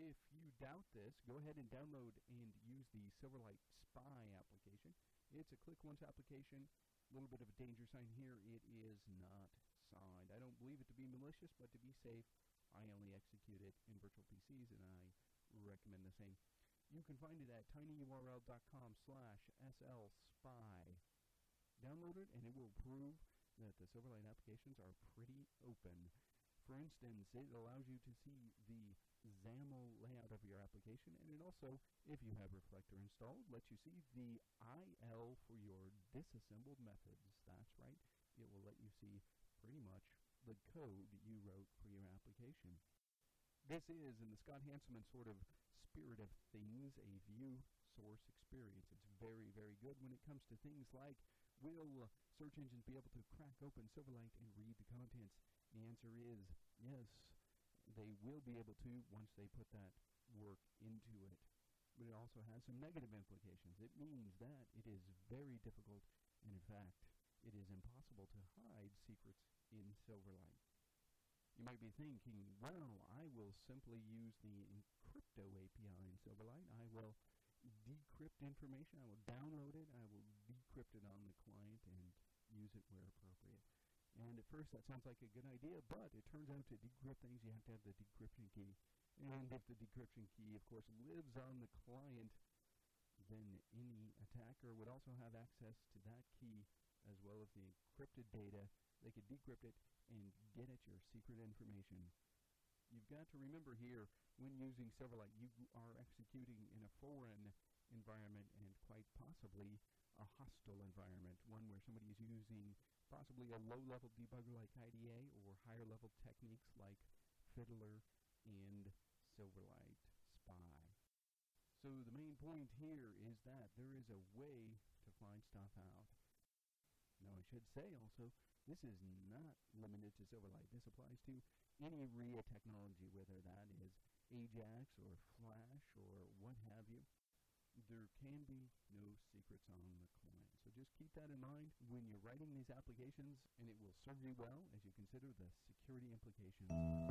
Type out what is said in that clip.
If you doubt this, go ahead and download and use the Silverlight Spy application. It's a click once application. A little bit of a danger sign here. It is not signed. I don't believe it to be malicious, but to be safe, I only execute it in virtual PCs, and I recommend the same. You can find it at tinyurl.com/slspy. Download it, and it will prove that the Silverlight applications are pretty open. For instance, it allows you to see the XAML layout of your application, and it also, if you have Reflector installed, lets you see the IL for your disassembled methods. That's right, it will let you see pretty much the code you wrote for your application. This is, in the Scott Hanselman sort of spirit of things, a view source experience. It's very, very good when it comes to things like, will search engines be able to crack open Silverlight and read the contents? The answer is yes, they will be able to once they put that work into it. But it also has some negative implications. It means that it is very difficult, and in fact, it is impossible to hide secrets in Silverlight. You might be thinking, well, I will simply use the Encrypto API in Silverlight. I will decrypt information. I will download it. I will decrypt it on the client and use it where appropriate. And at first that sounds like a good idea, but it turns out to decrypt things, you have to have the decryption key. And if the decryption key, of course, lives on the client, then any attacker would also have access to that key as well as the encrypted data. They could decrypt it and get at your secret information. You've got to remember here, when using Silverlight, you are executing in a foreign environment and quite possibly a hostile environment, one where somebody is using possibly a low-level debugger like IDA or higher-level techniques like Fiddler and Silverlight Spy. So the main point here is that there is a way to find stuff out. Now I should say also, this is not limited to Silverlight. This applies to any RIA technology, whether that is Ajax or Flash or what have you. There can be no secrets on the client. So just keep that in mind when you're writing these applications, and it will serve you well as you consider the security implications.